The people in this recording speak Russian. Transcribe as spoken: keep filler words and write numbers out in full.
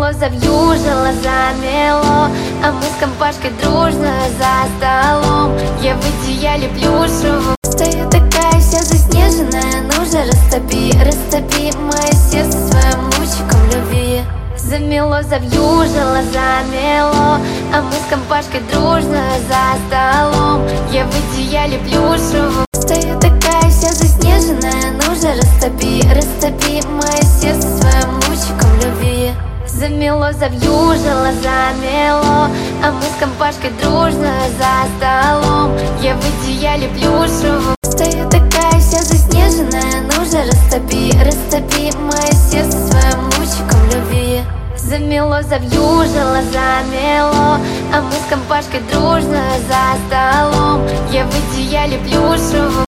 Замело, завьюжило, замело, а мы с компашкой дружно за столом. Я в одеяле плюшевом стою такая вся заснеженная. Ну же растопи, растопи мое сердце своим лучиком любви. Замело, завьюжило, замело, а мы с компашкой дружно за столом. Я в одеяле плюшевом стою такая вся заснеженная. Ну же растопи, растопи мое сердце своим лучиком любви. Замело, завьюжило, замело, а мы с компашкой дружно за столом. Я в одеяле плюшевом стою такая вся заснеженная. Ну же растопи, растопи мое сердце своим лучиком любви. Замело, завьюжило, замело, а мы с компашкой дружно за столом. Я в одеяле плюшевом